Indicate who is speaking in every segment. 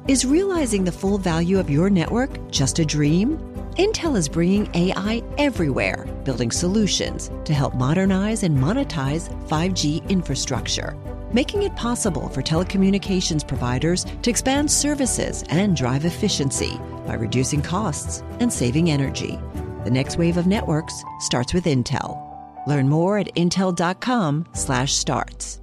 Speaker 1: Is realizing the full value of your network just a dream? Intel is bringing AI everywhere, building solutions to help modernize and monetize 5G infrastructure, making it possible for telecommunications providers to expand services and drive efficiency by reducing costs and saving energy. The next wave of networks starts with Intel. Learn more at intel.com/starts.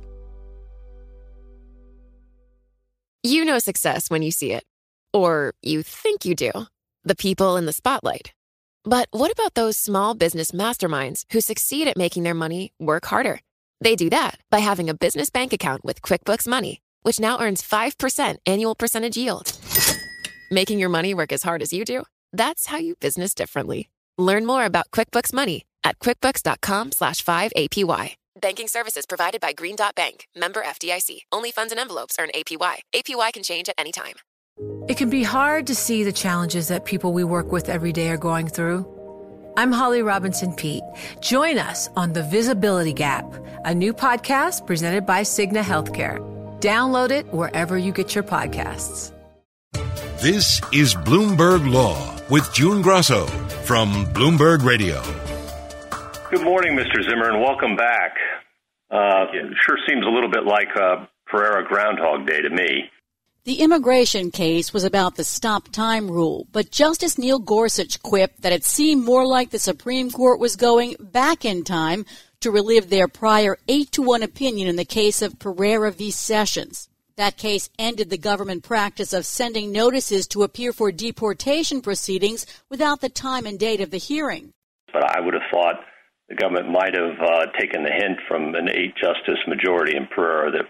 Speaker 2: You know success when you see it. Or you think you do. The people in the spotlight. But what about those small business masterminds who succeed at making their money work harder? They do that by having a business bank account with QuickBooks Money, which now earns 5% annual percentage yield. Making your money work as hard as you do? That's how you business differently. Learn more about QuickBooks Money at quickbooks.com/5APY. Banking services provided by Green Dot Bank. Member FDIC. Only funds and envelopes earn APY. APY can change at any time.
Speaker 3: It can be hard to see the challenges that people we work with every day are going through. I'm Holly Robinson Peete. Join us on The Visibility Gap, a new podcast presented by Cigna Healthcare. Download it wherever you get your podcasts.
Speaker 4: This is Bloomberg Law with June Grosso from Bloomberg Radio.
Speaker 5: Good morning, Mr. Zimmer, and welcome back. It sure seems a little bit like Pereira Groundhog Day to me.
Speaker 6: The immigration case was about the stop time rule, but Justice Neil Gorsuch quipped that it seemed more like the Supreme Court was going back in time to relive their prior 8-1 opinion in the case of Pereira v. Sessions. That case ended the government practice of sending notices to appear for deportation proceedings without the time and date of the hearing.
Speaker 5: But I would have thought the government might have taken the hint from an 8-justice majority in Pereira that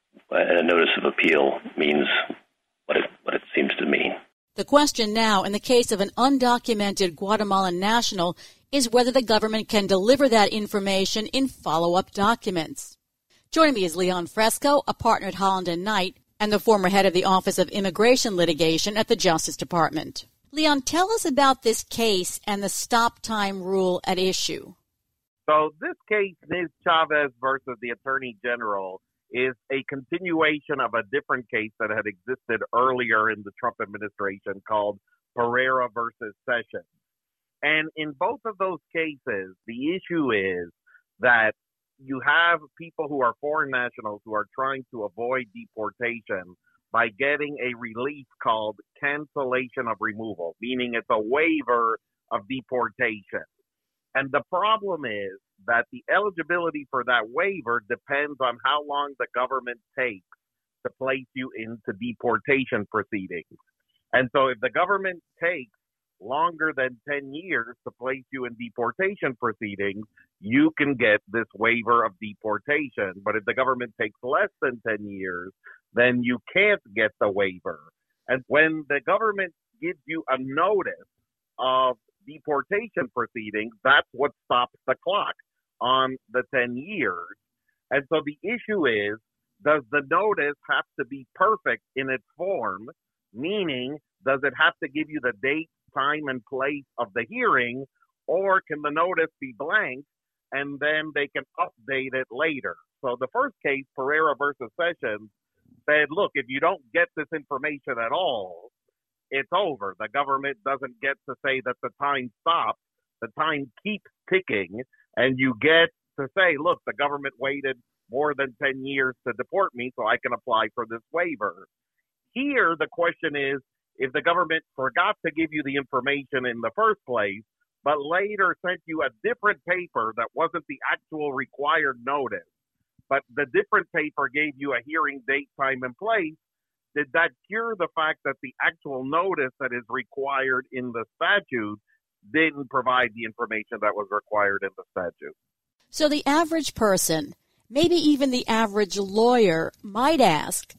Speaker 5: a notice of appeal means what it seems to mean.
Speaker 6: The question now, in the case of an undocumented Guatemalan national, is whether the government can deliver that information in follow-up documents. Joining me is Leon Fresco, a partner at Holland & Knight, and the former head of the Office of Immigration Litigation at the Justice Department. Leon, tell us about this case and the stop time rule at issue.
Speaker 7: So this case, Ms. Chavez versus the Attorney General, is a continuation of a different case that had existed earlier in the Trump administration called Pereira versus Sessions. And in both of those cases, the issue is that you have people who are foreign nationals who are trying to avoid deportation by getting a relief called cancellation of removal, meaning it's a waiver of deportation. And the problem is that the eligibility for that waiver depends on how long the government takes to place you into deportation proceedings. And so if the government takes longer than 10 years to place you in deportation proceedings, you can get this waiver of deportation. But if the government takes less than 10 years, then you can't get the waiver. And when the government gives you a notice of deportation proceedings, that's what stops the clock on the 10 years. And so the issue is, does the notice have to be perfect in its form? Meaning, does it have to give you the date, time, and place of the hearing, or can the notice be blank and then they can update it later? So the first case, Pereira versus Sessions, said, look, if you don't get this information at all, it's over. The government doesn't get to say that the time stops. The time keeps ticking, and you get to say, look, the government waited more than 10 years to deport me, so I can apply for this waiver. Here, the question is, if the government forgot to give you the information in the first place, but later sent you a different paper that wasn't the actual required notice, but the different paper gave you a hearing date, time, and place, did that cure the fact that the actual notice that is required in the statute didn't provide the information that was required in the statute?
Speaker 6: So the average person, maybe even the average lawyer, might ask,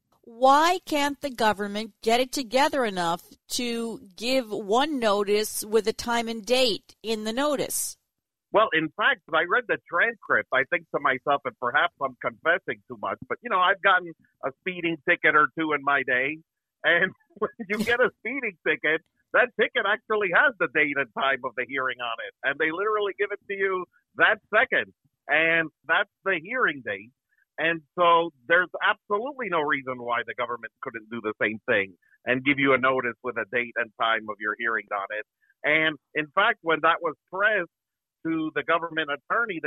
Speaker 6: why can't the government get it together enough to give one notice with a time and date in the notice?
Speaker 7: Well, in fact, I read the transcript. I think to myself, and perhaps I'm confessing too much, but, I've gotten a speeding ticket or two in my day. And when you get a speeding ticket, that ticket actually has the date and time of the hearing on it. And they literally give it to you that second. And that's the hearing date. And so there's absolutely no reason why the government couldn't do the same thing. and give you a notice with a date and time of your hearing on it. And in fact, when that was pressed to the government attorney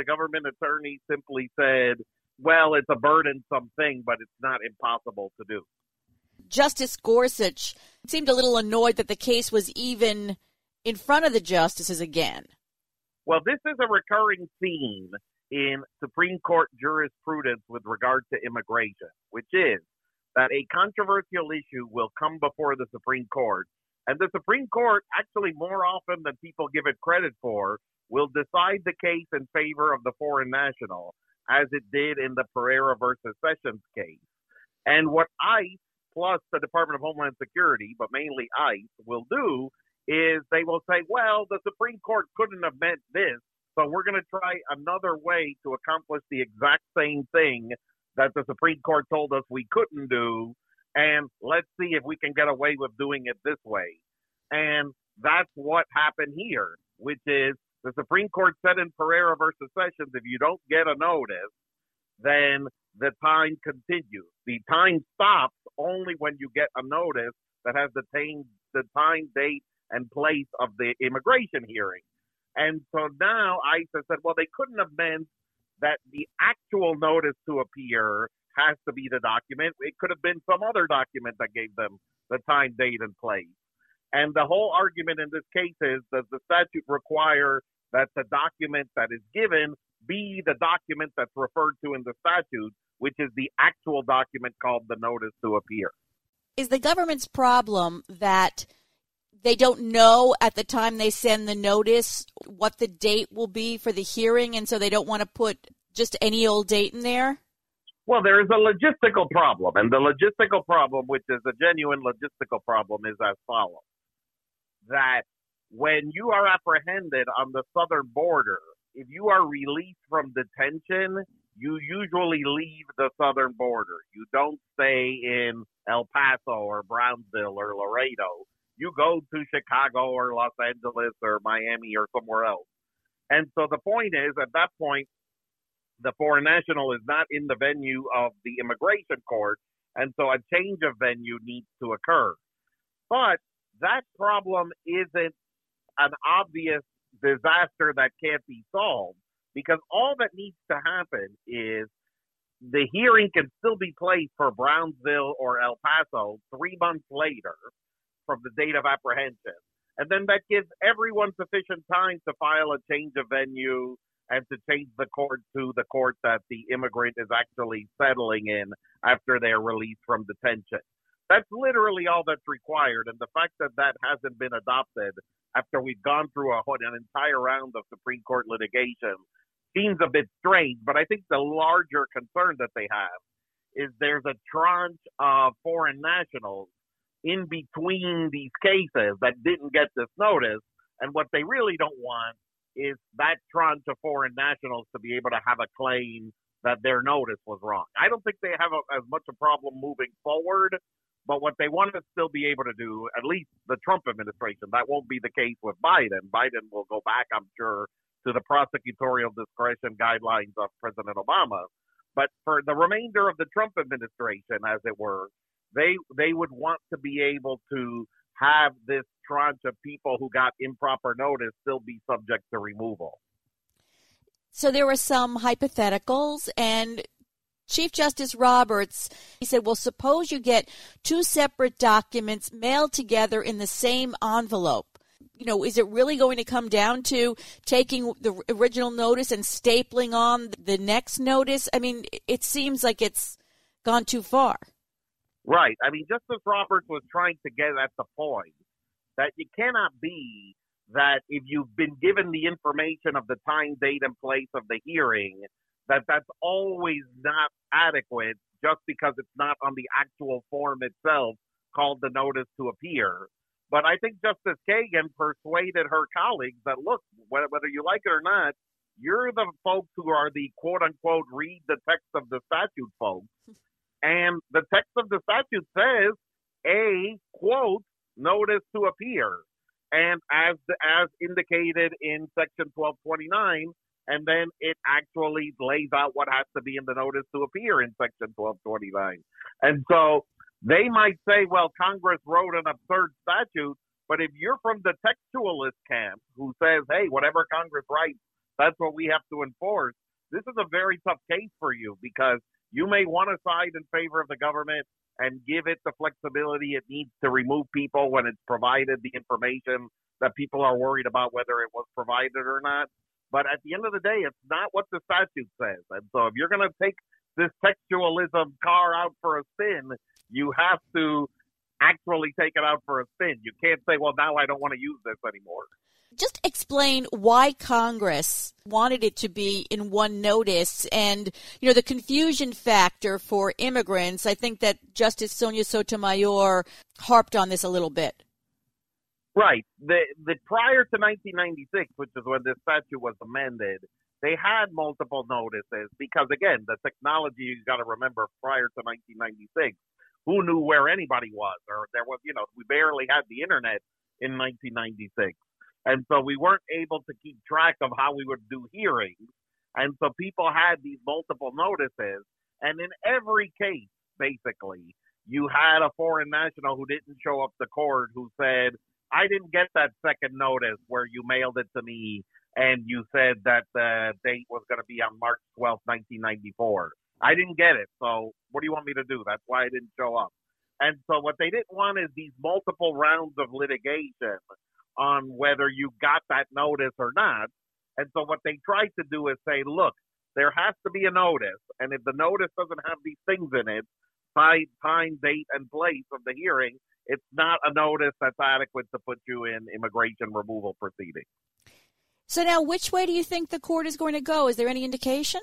Speaker 7: simply said, well, it's a burdensome thing, but it's not impossible to do.
Speaker 6: Justice Gorsuch seemed a little annoyed that the case was even in front of the justices again.
Speaker 7: Well, this is a recurring theme in Supreme Court jurisprudence with regard to immigration, which is that a controversial issue will come before the Supreme Court, and the Supreme Court, actually more often than people give it credit for, will decide the case in favor of the foreign national, as it did in the Pereira versus Sessions case. And what ICE plus the Department of Homeland Security, but mainly ICE, will do is they will say, well, the Supreme Court couldn't have meant this, so we're going to try another way to accomplish the exact same thing that the Supreme Court told us we couldn't do, and let's see if we can get away with doing it this way. And that's what happened here, which is the Supreme Court said in Pereira versus Sessions, if you don't get a notice, then the time continues. The time stops only when you get a notice that has the time, date, and place of the immigration hearing. And so now ICE has said, well, they couldn't have meant that the actual notice to appear has to be the document. It could have been some other document that gave them the time, date, and place. And the whole argument in this case is, does the statute require that the document that is given be the document that's referred to in the statute, which is the actual document called the notice to appear?
Speaker 6: Is the government's problem that they don't know at the time they send the notice what the date will be for the hearing, and so they don't want to put just any old date in there?
Speaker 7: Well, there is a logistical problem, and the logistical problem, which is a genuine logistical problem, is as follows. That when you are apprehended on the southern border, if you are released from detention, you usually leave the southern border. You don't stay in El Paso or Brownsville or Laredo. You go to Chicago or Los Angeles or Miami or somewhere else. And so the point is, at that point, the foreign national is not in the venue of the immigration court, and so a change of venue needs to occur. But that problem isn't an obvious disaster that can't be solved, because all that needs to happen is the hearing can still be placed for Brownsville or El Paso 3 months later from the date of apprehension. And then that gives everyone sufficient time to file a change of venue and to change the court to the court that the immigrant is actually settling in after they're released from detention. That's literally all that's required. And the fact that that hasn't been adopted after we've gone through an entire round of Supreme Court litigation seems a bit strange. But I think the larger concern that they have is there's a tranche of foreign nationals in between these cases that didn't get this notice. And what they really don't want is that tranche of foreign nationals to be able to have a claim that their notice was wrong. I don't think they have as much a problem moving forward, but what they want to still be able to do, at least the Trump administration, that won't be the case with Biden. Biden will go back, I'm sure, to the prosecutorial discretion guidelines of President Obama. But for the remainder of the Trump administration, as it were, they would want to be able to have this tranche of people who got improper notice still be subject to removal.
Speaker 6: So there were some hypotheticals, and Chief Justice Roberts, he said, well, suppose you get 2 separate documents mailed together in the same envelope. You know, is it really going to come down to taking the original notice and stapling on the next notice? I mean, it seems like it's gone too far.
Speaker 7: Right. I mean, Justice Roberts was trying to get at the point that it cannot be that if you've been given the information of the time, date, and place of the hearing, that's always not adequate just because it's not on the actual form itself called the notice to appear. But I think Justice Kagan persuaded her colleagues that, look, whether you like it or not, you're the folks who are the quote-unquote read the text of the statute folks. And the text of the statute says a, quote, notice to appear. And as indicated in Section 1229, and then it actually lays out what has to be in the notice to appear in Section 1229. And so They might say, well, Congress wrote an absurd statute, but if you're from the textualist camp who says, hey, whatever Congress writes, that's what we have to enforce, this is a very tough case for you because you may want to side in favor of the government and give it the flexibility it needs to remove people when it's provided the information that people are worried about whether it was provided or not. But at the end of the day, it's not what the statute says. And so if you're going to take this textualism car out for a spin, you have to actually take it out for a spin. You can't say, well, now I don't want to use this anymore.
Speaker 6: Just explain why Congress wanted it to be in one notice and, the confusion factor for immigrants. I think that Justice Sonia Sotomayor harped on this a little bit.
Speaker 7: Right. The prior to 1996, which is when this statute was amended, they had multiple notices because, again, the technology, you got to remember, prior to 1996, who knew where anybody was? Or there was, we barely had the internet in 1996. And so we weren't able to keep track of how we would do hearings. And so people had these multiple notices. And in every case, basically, you had a foreign national who didn't show up to court who said, I didn't get that second notice where you mailed it to me and you said that the date was going to be on March 12th, 1994. I didn't get it. So what do you want me to do? That's why I didn't show up. And so what they didn't want is these multiple rounds of litigation on whether you got that notice or not. And so what they tried to do is say, look, there has to be a notice. And if the notice doesn't have these things in it, time, date, and place of the hearing, it's not a notice that's adequate to put you in immigration removal proceedings.
Speaker 6: So now, which way do you think the court is going to go? Is there any indication?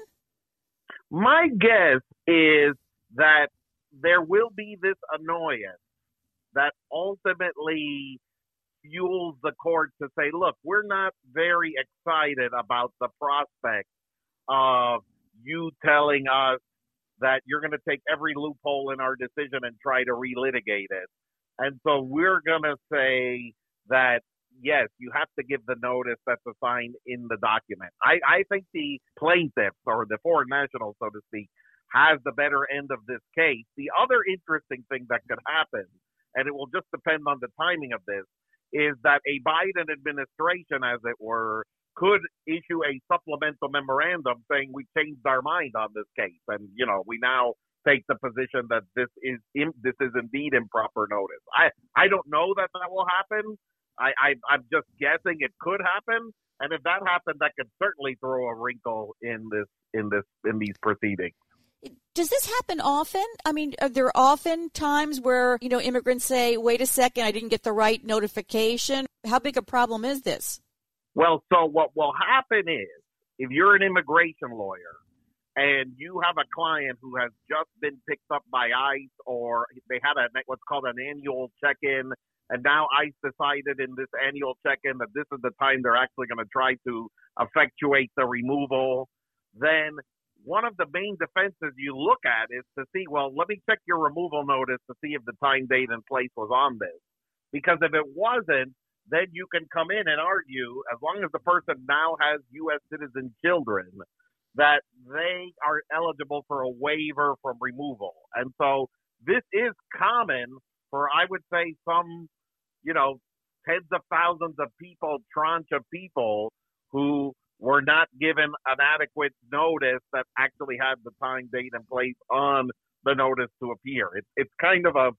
Speaker 7: My guess is that there will be this annoyance that ultimately fuels the court to say, look, we're not very excited about the prospect of you telling us that you're going to take every loophole in our decision and try to relitigate it. And so we're going to say that, yes, you have to give the notice that's assigned in the document. I think the plaintiffs, or the foreign national, so to speak, has the better end of this case. The other interesting thing that could happen, and it will just depend on the timing of this, is that a Biden administration, as it were, could issue a supplemental memorandum saying we changed our mind on this case. And, we now take the position that this is indeed improper notice. I don't know that will happen. I'm just guessing it could happen. And if that happened, that could certainly throw a wrinkle in these proceedings.
Speaker 6: Does this happen often? I mean, are there often times where, immigrants say, wait a second, I didn't get the right notification? How big a problem is this?
Speaker 7: Well, so what will happen is, if you're an immigration lawyer and you have a client who has just been picked up by ICE, or they had what's called an annual check-in, and now ICE decided in this annual check-in that this is the time they're actually going to try to effectuate the removal, then one of the main defenses you look at is to see, well, let me check your removal notice to see if the time, date, and place was on this. Because if it wasn't, then you can come in and argue, as long as the person now has U.S. citizen children, that they are eligible for a waiver from removal. And so this is common for, I would say, some, tens of thousands of people, tranche of people who were not given an adequate notice that actually had the time, date, and place on the notice to appear. It's kind of a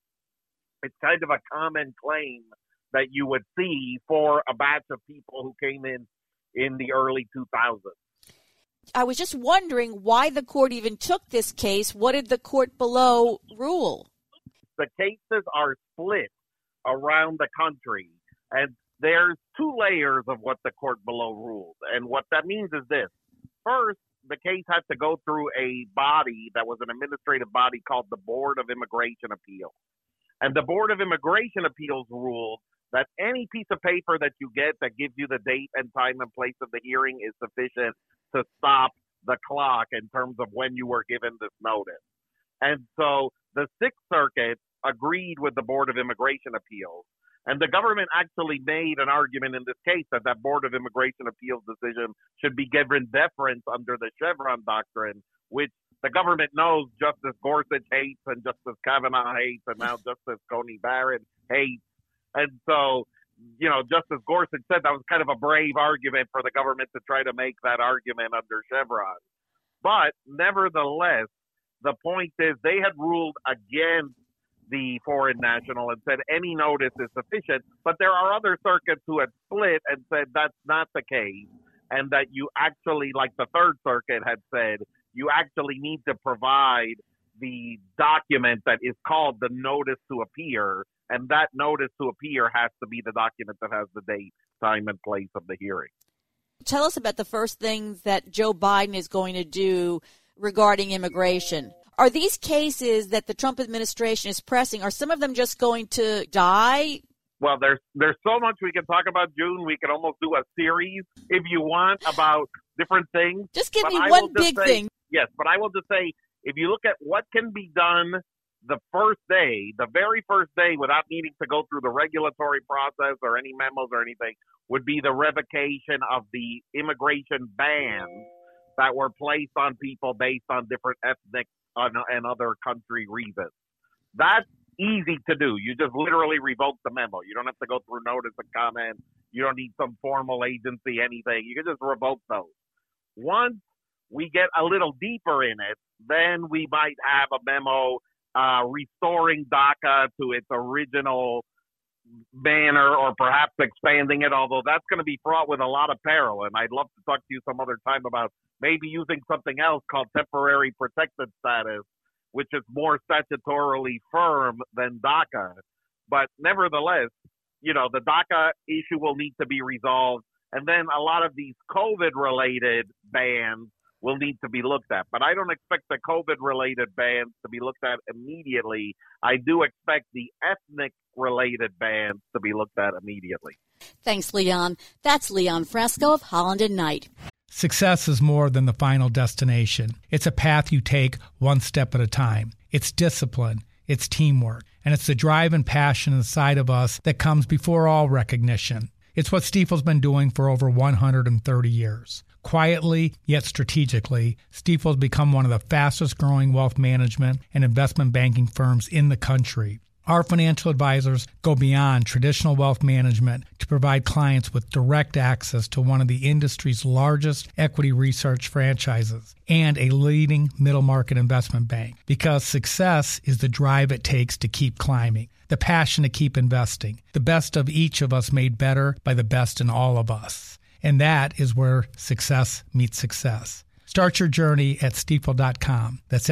Speaker 7: common claim that you would see for a batch of people who came in the early 2000s.
Speaker 6: I was just wondering why the court even took this case. What did the court below rule?
Speaker 7: The cases are split around the country, and there's two layers of what the court below ruled. And what that means is this. First, the case had to go through a body that was an administrative body called the Board of Immigration Appeals. And the Board of Immigration Appeals ruled that any piece of paper that you get that gives you the date and time and place of the hearing is sufficient to stop the clock in terms of when you were given this notice. And so the Sixth Circuit agreed with the Board of Immigration Appeals. And the government actually made an argument in this case that Board of Immigration Appeals decision should be given deference under the Chevron doctrine, which the government knows Justice Gorsuch hates and Justice Kavanaugh hates and now Justice Coney Barrett hates. And so, Justice Gorsuch said that was kind of a brave argument for the government to try to make that argument under Chevron. But nevertheless, the point is they had ruled against the foreign national and said any notice is sufficient. But there are other circuits who had split and said that's not the case, and that you actually, like the Third Circuit had said, you actually need to provide the document that is called the notice to appear, and that notice to appear has to be the document that has the date, time, and place of the hearing.
Speaker 6: Tell us about the first things that Joe Biden is going to do regarding immigration. Are these cases that the Trump administration is pressing, are some of them just going to die?
Speaker 7: Well, there's so much we can talk about, June. We can almost do a series, if you want, about different things.
Speaker 6: Just give me one big thing.
Speaker 7: Yes, but I will just say, if you look at what can be done the very first day, without needing to go through the regulatory process or any memos or anything, would be the revocation of the immigration bans that were placed on people based on different ethnic and other country reasons. That's easy to do. You just literally revoke the memo. You don't have to go through notice and comment. You don't need some formal agency, anything. You can just revoke those. Once we get a little deeper in it, then we might have a memo restoring DACA to its original manner, or perhaps expanding it, although that's going to be fraught with a lot of peril. And I'd love to talk to you some other time about maybe using something else called temporary protected status, which is more statutorily firm than DACA. But nevertheless, the DACA issue will need to be resolved. And then a lot of these COVID-related bans will need to be looked at. But I don't expect the COVID-related bans to be looked at immediately. I do expect the ethnic-related bans to be looked at immediately.
Speaker 6: Thanks, Leon. That's Leon Fresco of Holland and Knight.
Speaker 8: Success is more than the final destination. It's a path you take one step at a time. It's discipline, it's teamwork, and it's the drive and passion inside of us that comes before all recognition. It's what Stifel's been doing for over 130 years. Quietly, yet strategically, Stifel's become one of the fastest-growing wealth management and investment banking firms in the country. Our financial advisors go beyond traditional wealth management to provide clients with direct access to one of the industry's largest equity research franchises and a leading middle-market investment bank, because success is the drive it takes to keep climbing, the passion to keep investing, the best of each of us made better by the best in all of us. And that is where success meets success. Start your journey at Stifel.com. That's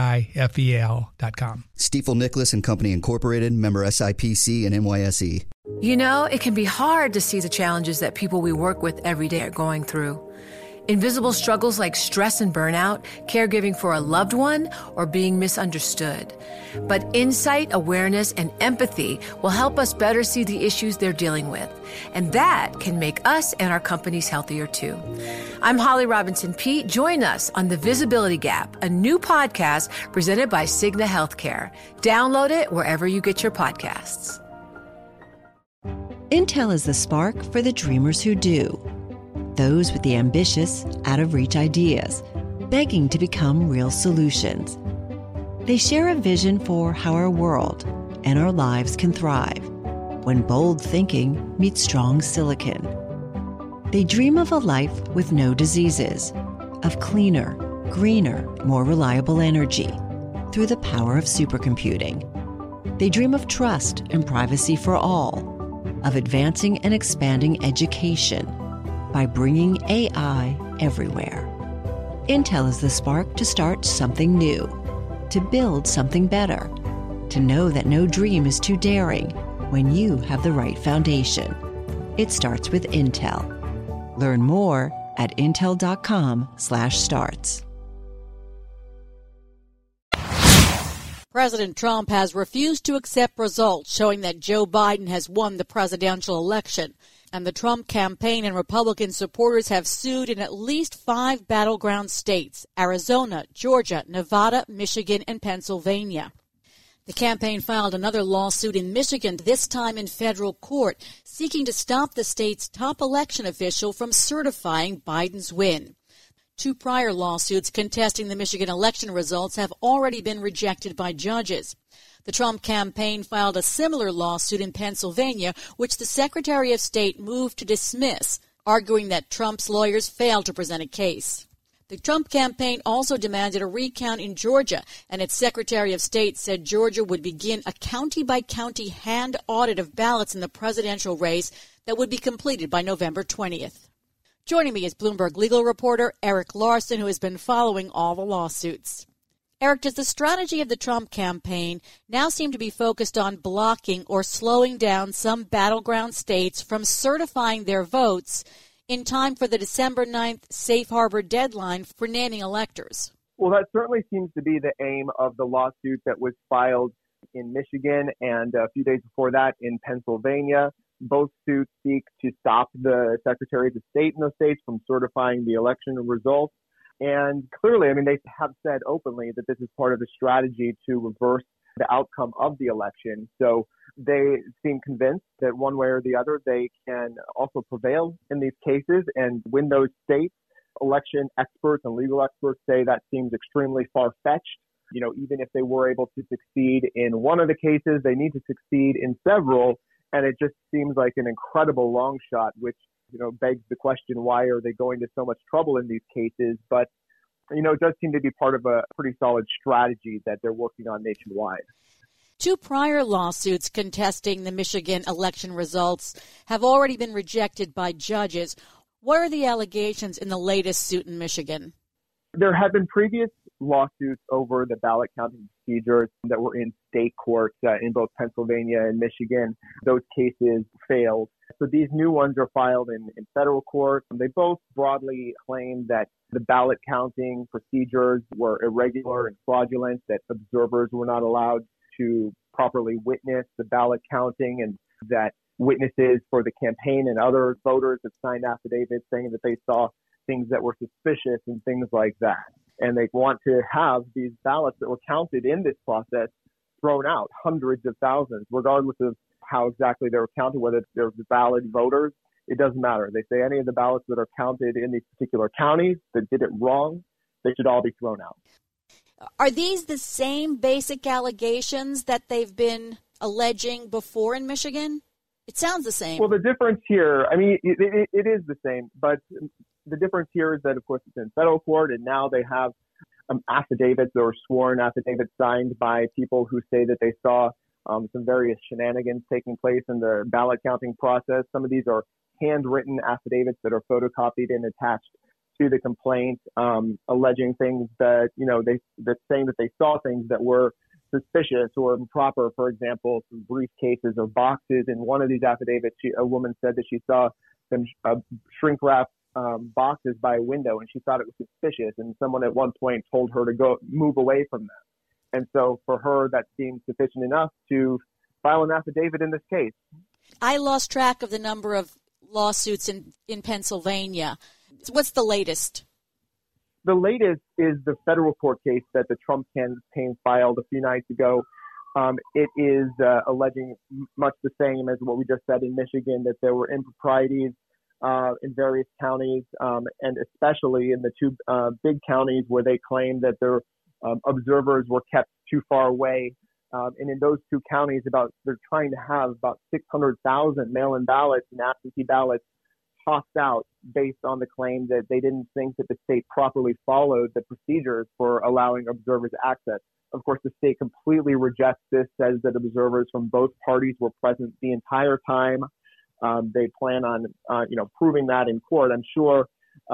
Speaker 8: Stifel.com.
Speaker 9: Stifel Nicholas and Company Incorporated, member SIPC and NYSE.
Speaker 3: It can be hard to see the challenges that people we work with every day are going through. Invisible struggles like stress and burnout, caregiving for a loved one, or being misunderstood. But insight, awareness, and empathy will help us better see the issues they're dealing with. And that can make us and our companies healthier too. I'm Holly Robinson Peete. Join us on The Visibility Gap, a new podcast presented by Cigna Healthcare. Download it wherever you get your podcasts.
Speaker 1: Intel is the spark for the dreamers who do. Those with the ambitious, out-of-reach ideas, begging to become real solutions. They share a vision for how our world and our lives can thrive when bold thinking meets strong silicon. They dream of a life with no diseases, of cleaner, greener, more reliable energy through the power of supercomputing. They dream of trust and privacy for all, of advancing and expanding education by bringing AI everywhere. Intel is the spark to start something new, to build something better, to know that no dream is too daring when you have the right foundation. It starts with Intel. Learn more at intel.com/starts.
Speaker 6: President Trump has refused to accept results showing that Joe Biden has won the presidential election. And the Trump campaign and Republican supporters have sued in at least 5 battleground states: Arizona, Georgia, Nevada, Michigan, and Pennsylvania. The campaign filed another lawsuit in Michigan, this time in federal court, seeking to stop the state's top election official from certifying Biden's win. Two prior lawsuits contesting the Michigan election results have already been rejected by judges. The Trump campaign filed a similar lawsuit in Pennsylvania, which the Secretary of State moved to dismiss, arguing that Trump's lawyers failed to present a case. The Trump campaign also demanded a recount in Georgia, and its Secretary of State said Georgia would begin a county-by-county hand audit of ballots in the presidential race that would be completed by November 20th. Joining me is Bloomberg legal reporter Eric Larson, who has been following all the lawsuits. Eric, does the strategy of the Trump campaign now seem to be focused on blocking or slowing down some battleground states from certifying their votes in time for the December 9th safe harbor deadline for naming electors?
Speaker 10: Well, that certainly seems to be the aim of the lawsuit that was filed in Michigan and a few days before that in Pennsylvania. Both suits seek to stop the secretaries of state in those states from certifying the election results. And clearly, they have said openly that this is part of the strategy to reverse the outcome of the election. So they seem convinced that one way or the other, they can also prevail in these cases and win those states. Election experts and legal experts say that seems extremely far-fetched. Even if they were able to succeed in one of the cases, they need to succeed in several. And it just seems like an incredible long shot, which, begs the question, why are they going to so much trouble in these cases? But, it does seem to be part of a pretty solid strategy that they're working on nationwide.
Speaker 6: Two prior lawsuits contesting the Michigan election results have already been rejected by judges. What are the allegations in the latest suit in Michigan?
Speaker 10: There have been previous lawsuits over the ballot counting procedures that were in state courts in both Pennsylvania and Michigan. Those cases failed. So these new ones are filed in federal court. They both broadly claim that the ballot counting procedures were irregular and fraudulent, that observers were not allowed to properly witness the ballot counting, and that witnesses for the campaign and other voters have signed affidavits saying that they saw things that were suspicious and things like that. And they want to have these ballots that were counted in this process thrown out, hundreds of thousands, regardless of how exactly they were counted, whether they're valid voters. It doesn't matter. They say any of the ballots that are counted in these particular counties that did it wrong, they should all be thrown out.
Speaker 6: Are these the same basic allegations that they've been alleging before in Michigan? It sounds the same.
Speaker 10: Well, the difference here, it is the same, but the difference here is that, of course, it's in federal court, and now they have affidavits or sworn affidavits signed by people who say that they saw some various shenanigans taking place in the ballot counting process. Some of these are handwritten affidavits that are photocopied and attached to the complaint, alleging things that, they're saying that they saw things that were suspicious or improper. For example, some briefcases or boxes. In one of these affidavits, a woman said that she saw some shrink wrap boxes by a window, and she thought it was suspicious. And someone at one point told her to move away from them. And so for her, that seemed sufficient enough to file an affidavit in this case.
Speaker 6: I lost track of the number of lawsuits in Pennsylvania. What's the latest?
Speaker 10: The latest is the federal court case that the Trump campaign filed a few nights ago. It is alleging much the same as what we just said in Michigan, that there were improprieties in various counties, and especially in the two big counties where they claim that their observers were kept too far away. And in those two counties, they're trying to have about 600,000 mail-in ballots and absentee ballots tossed out based on the claim that they didn't think that the state properly followed the procedures for allowing observers access. Of course, the state completely rejects this, says that observers from both parties were present the entire time. They plan on, proving that in court, I'm sure.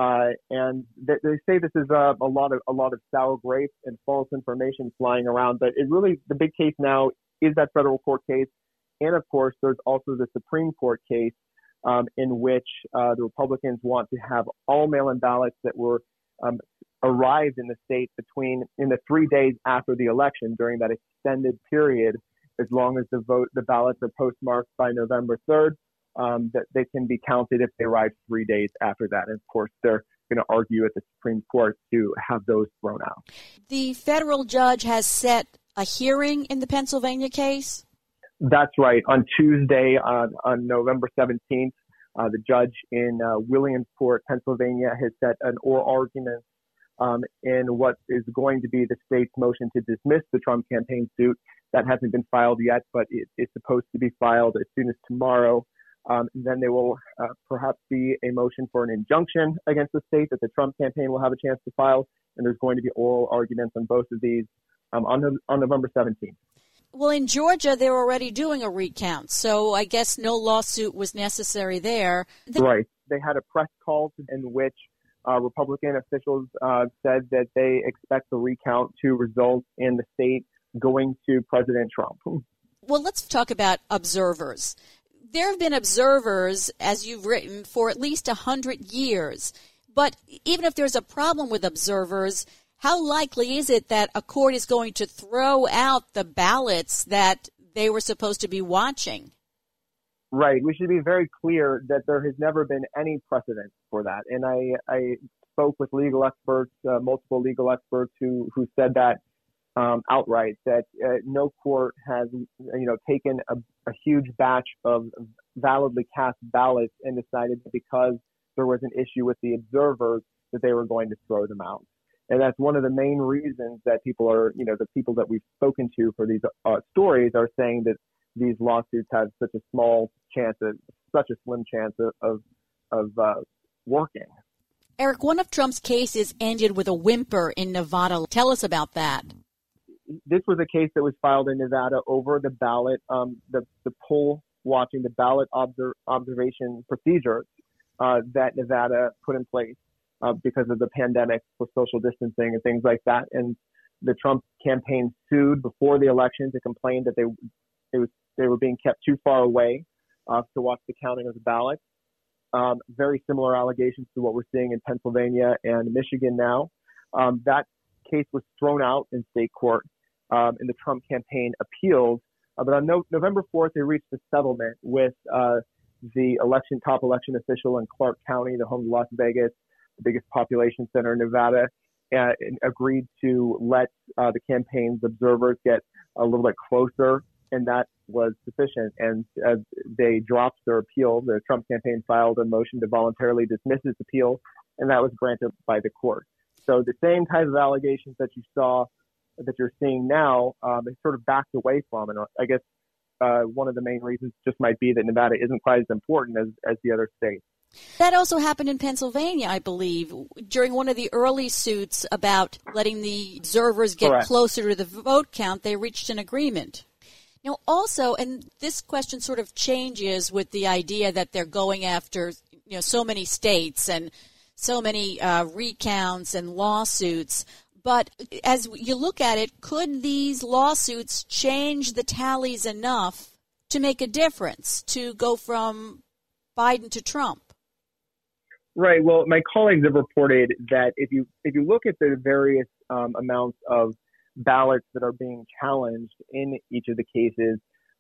Speaker 10: And they say this is a lot of sour grapes and false information flying around. But the big case now is that federal court case. And of course, there's also the Supreme Court case in which the Republicans want to have all mail-in ballots that were arrived in the state in the 3 days after the election, during that extended period, as long as the ballots are postmarked by November 3rd. That they can be counted if they arrive 3 days after that. And of course, they're going to argue at the Supreme Court to have those thrown out.
Speaker 6: The federal judge has set a hearing in the Pennsylvania case?
Speaker 10: That's right. On Tuesday, on November 17th, the judge in Williamsport, Pennsylvania, has set an oral argument in what is going to be the state's motion to dismiss the Trump campaign suit. That hasn't been filed yet, but it's supposed to be filed as soon as tomorrow. Then there will perhaps be a motion for an injunction against the state that the Trump campaign will have a chance to file, and there's going to be oral arguments on both of these on November 17th.
Speaker 6: Well, in Georgia, they're already doing a recount, so I guess no lawsuit was necessary there.
Speaker 10: Right. They had a press call in which Republican officials said that they expect the recount to result in the state going to President Trump.
Speaker 6: Well, let's talk about observers. There have been observers, as you've written, for at least 100 years. But even if there's a problem with observers, how likely is it that a court is going to throw out the ballots that they were supposed to be watching?
Speaker 10: Right. We should be very clear that there has never been any precedent for that. And I spoke with legal experts, multiple legal experts who said that outright, that no court has, taken a huge batch of validly cast ballots and decided that because there was an issue with the observers that they were going to throw them out. And that's one of the main reasons that people are, the people that we've spoken to for these stories are saying that these lawsuits have such a slim chance of working.
Speaker 6: Eric, one of Trump's cases ended with a whimper in Nevada. Tell us about that.
Speaker 10: This was a case that was filed in Nevada over the ballot, the poll watching, the ballot observation procedures that Nevada put in place because of the pandemic for social distancing and things like that. And the Trump campaign sued before the election to complain that they were being kept too far away to watch the counting of the ballots. Very similar allegations to what we're seeing in Pennsylvania and Michigan now. That case was thrown out in state court, and the Trump campaign appealed. But on November 4th, they reached a settlement with the top election official in Clark County, the home to Las Vegas, the biggest population center in Nevada, and agreed to let the campaign's observers get a little bit closer, and that was sufficient. And they dropped their appeal. The Trump campaign filed a motion to voluntarily dismiss its appeal, and that was granted by the court. So the same type of allegations that you're seeing now, they sort of backed away from. And I guess one of the main reasons just might be that Nevada isn't quite as important as the other states.
Speaker 6: That also happened in Pennsylvania, I believe, during one of the early suits about letting the observers get
Speaker 10: Correct.
Speaker 6: Closer to the vote count. They reached an agreement. Now, also, and this question sort of changes with the idea that they're going after, so many states and so many recounts and lawsuits. But as you look at it, could these lawsuits change the tallies enough to make a difference, to go from Biden to Trump?
Speaker 10: Right. Well, my colleagues have reported that if you look at the various amounts of ballots that are being challenged in each of the cases,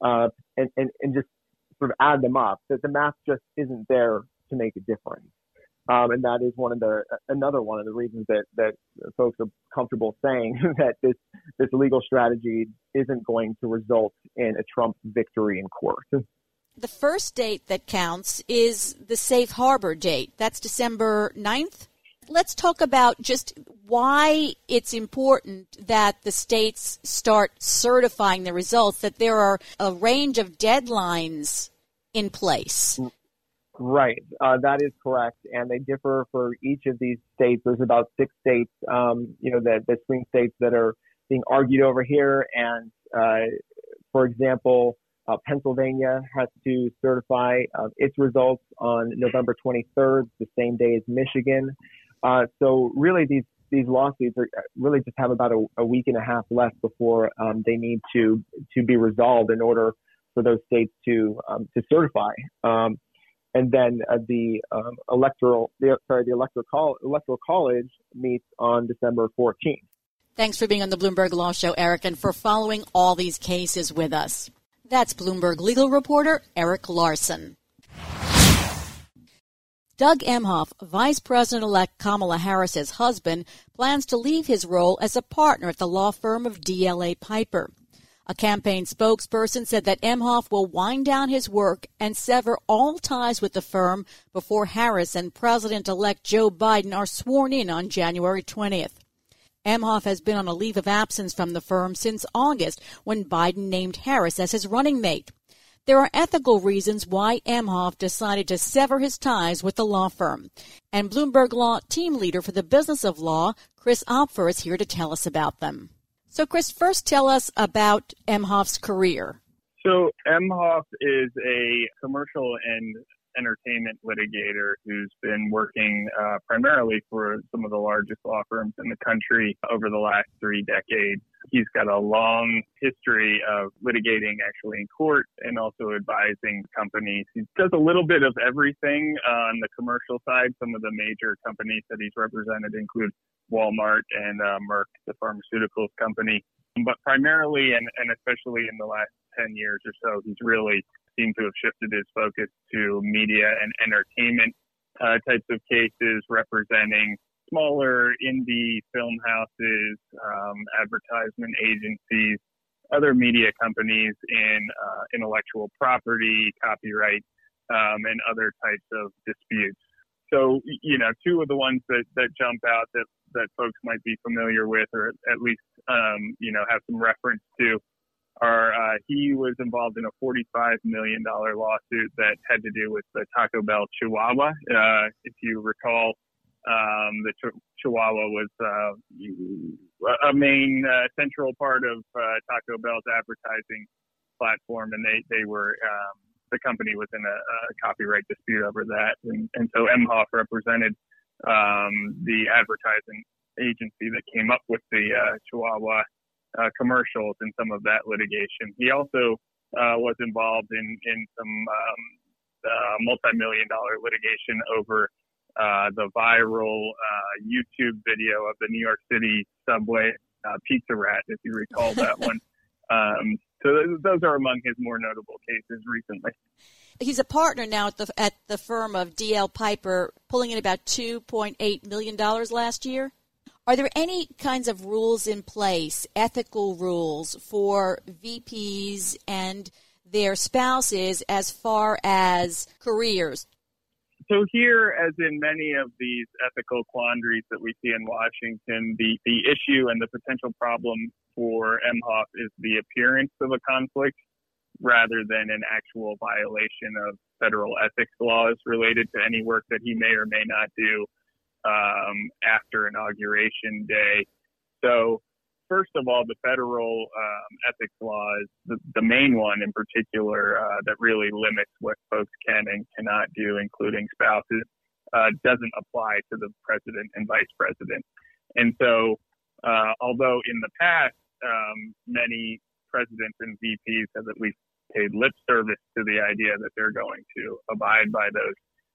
Speaker 10: and just sort of add them up, that the math just isn't there to make a difference. And that is another one of the reasons that folks are comfortable saying that this legal strategy isn't going to result in a Trump victory in court.
Speaker 6: The first date that counts is the safe harbor date. That's December 9th. Let's talk about just why it's important that the states start certifying the results, that there are a range of deadlines in place.
Speaker 10: Right. That is correct. And they differ for each of these states. There's about 6 states, the swing states that are being argued over here. And, for example, Pennsylvania has to certify its results on November 23rd, the same day as Michigan. So really these lawsuits are really just have about a week and a half left before they need to be resolved in order for those states to certify. And then the electoral college meets on December 14th.
Speaker 6: Thanks for being on the Bloomberg Law Show, Eric, and for following all these cases with us. That's Bloomberg legal reporter Eric Larson. Doug Emhoff, Vice President-elect Kamala Harris's husband, plans to leave his role as a partner at the law firm of DLA Piper. A campaign spokesperson said that Emhoff will wind down his work and sever all ties with the firm before Harris and President-elect Joe Biden are sworn in on January 20th. Emhoff has been on a leave of absence from the firm since August, when Biden named Harris as his running mate. There are ethical reasons why Emhoff decided to sever his ties with the law firm. And Bloomberg Law team leader for the business of law, Chris Opfer, is here to tell us about them. So, Chris, first tell us about Emhoff's career.
Speaker 11: So Emhoff is a commercial and entertainment litigator who's been working primarily for some of the largest law firms in the country over the last 3 decades. He's got a long history of litigating actually in court and also advising companies. He does a little bit of everything on the commercial side. Some of the major companies that he's represented include Walmart and Merck, the pharmaceuticals company. But primarily and especially in the last 10 years or so, he's really seemed to have shifted his focus to media and entertainment types of cases, representing smaller indie film houses, advertisement agencies, other media companies in intellectual property, copyright, and other types of disputes. So, you know, two of the ones that jump out that folks might be familiar with, or at least, have some reference to, are he was involved in a $45 million lawsuit that had to do with the Taco Bell Chihuahua. If you recall, the Chihuahua was a main central part of Taco Bell's advertising platform, and they were the company was in a copyright dispute over that, and so Emhoff represented the advertising agency that came up with the Chihuahua commercials in some of that litigation. He also was involved in some multi-million-dollar litigation over the viral YouTube video of the New York City subway pizza rat, if you recall that one. So those are among his more notable cases recently.
Speaker 6: He's a partner now at the firm of D.L. Piper, pulling in about $2.8 million last year. Are there any kinds of rules in place, ethical rules for VPs and their spouses as far as careers?
Speaker 11: So here, as in many of these ethical quandaries that we see in Washington, the issue and the potential problem for Emhoff is the appearance of a conflict rather than an actual violation of federal ethics laws related to any work that he may or may not do after Inauguration Day. So first of all, the federal ethics laws, the main one in particular that really limits what folks can and cannot do, including spouses, doesn't apply to the president and vice president. And so although in the past, many presidents and VPs have at least paid lip service to the idea that they're going to abide by those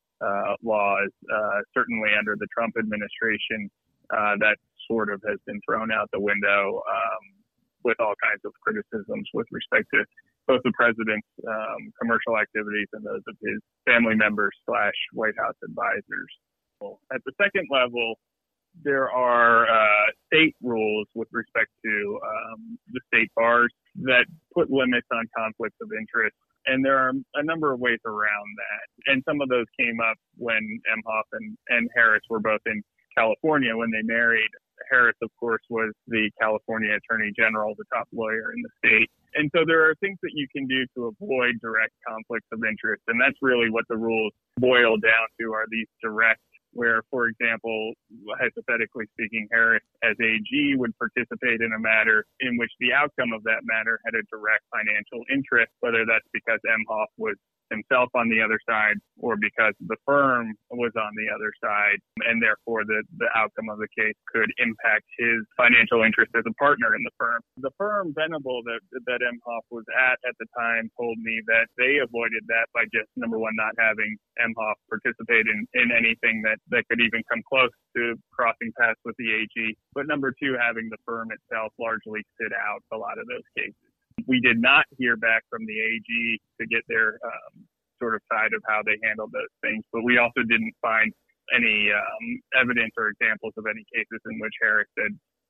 Speaker 11: laws, certainly under the Trump administration, that sort of has been thrown out the window with all kinds of criticisms with respect to both the president's commercial activities and those of his family members / White House advisors. At the second level, there are state rules with respect to the state bars that put limits on conflicts of interest. And there are a number of ways around that. And some of those came up when Emhoff and Harris were both in California when they married. Harris, of course, was the California Attorney General, the top lawyer in the state. And so there are things that you can do to avoid direct conflicts of interest. And that's really what the rules boil down to, are these direct, where, for example, hypothetically speaking, Harris as AG would participate in a matter in which the outcome of that matter had a direct financial interest, whether that's because Emhoff was himself on the other side or because the firm was on the other side, and therefore the outcome of the case could impact his financial interest as a partner in the firm. The firm, Venable, that Emhoff was at the time, told me that they avoided that by just, number one, not having Emhoff participate in anything that could even come close to crossing paths with the AG, but number two, having the firm itself largely sit out a lot of those cases. We did not hear back from the AG to get their sort of side of how they handled those things, but we also didn't find any evidence or examples of any cases in which Harris had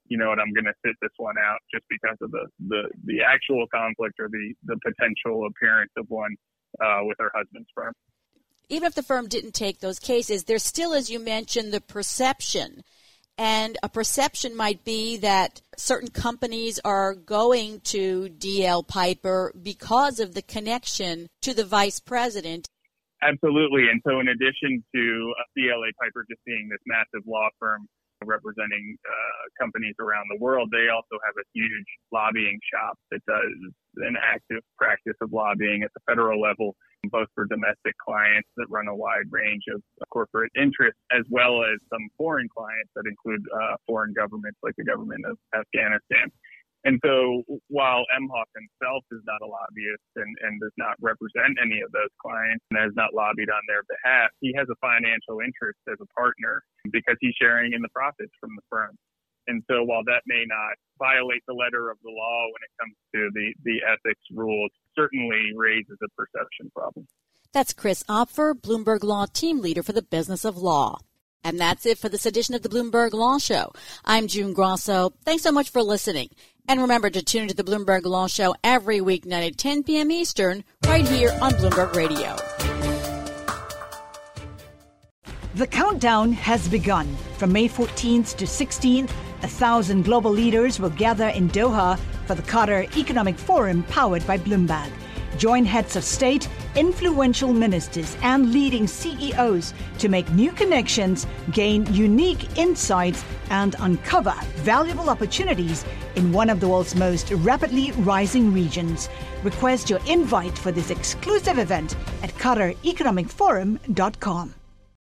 Speaker 11: you know what, I'm going to sit this one out just because of the actual conflict or the potential appearance of one with her husband's firm.
Speaker 6: Even if the firm didn't take those cases, there's still, as you mentioned, the perception. And a perception might be that certain companies are going to D.L. Piper because of the connection to the vice president.
Speaker 11: Absolutely. And so in addition to DLA Piper just being this massive law firm representing companies around the world, they also have a huge lobbying shop that does an active practice of lobbying at the federal level, both for domestic clients that run a wide range of corporate interests, as well as some foreign clients that include foreign governments like the government of Afghanistan. And so while Emhoff himself is not a lobbyist and does not represent any of those clients and has not lobbied on their behalf, he has a financial interest as a partner because he's sharing in the profits from the firm. And so while that may not violate the letter of the law when it comes to the ethics rules, certainly raises a perception problem.
Speaker 6: That's Chris Opfer, Bloomberg Law Team Leader for the Business of Law. And that's it for this edition of the Bloomberg Law Show. I'm June Grosso. Thanks so much for listening. And remember to tune into the Bloomberg Law Show every weeknight at 10 p.m. Eastern, right here on Bloomberg Radio.
Speaker 12: The countdown has begun. From May 14th to 16th, 1,000 global leaders will gather in Doha for the Qatar Economic Forum powered by Bloomberg. Join heads of state, influential ministers, and leading CEOs to make new connections, gain unique insights, and uncover valuable opportunities in one of the world's most rapidly rising regions. Request your invite for this exclusive event at QatarEconomicForum.com.